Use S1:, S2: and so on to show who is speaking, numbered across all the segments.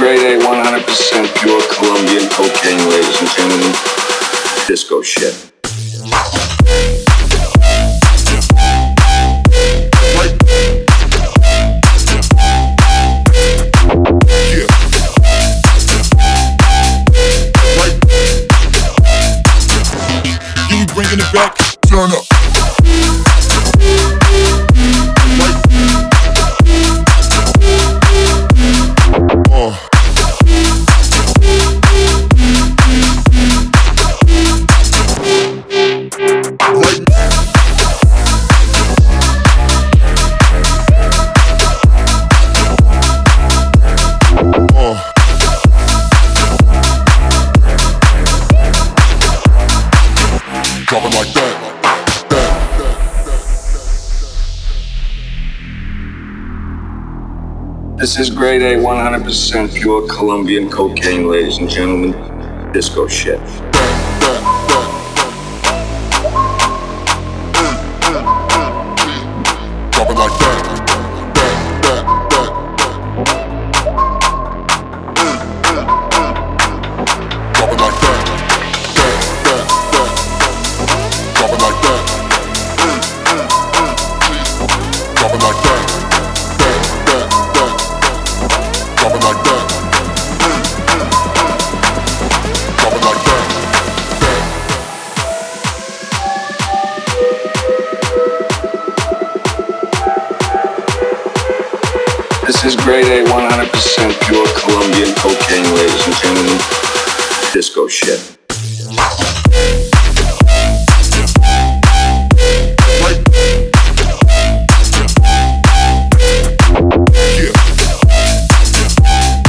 S1: grade A, 100% pure Colombian cocaine, ladies and gentlemen. Disco shit.
S2: Bringing it back, turn up. Drop it like that.
S1: This is grade A, 100% pure Colombian cocaine, ladies and gentlemen. Disco shit.
S2: Drop it like that. Drop it like that. Drop it like that. Drop it like that. Drop it like that. Drop it like that.
S1: This is grade A, 100% pure Colombian cocaine, ladies and gentlemen. Disco shit.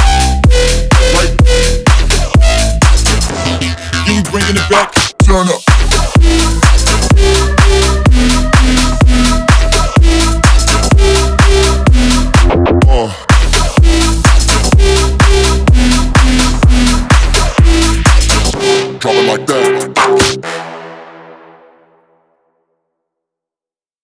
S2: Bringing it back, turn up.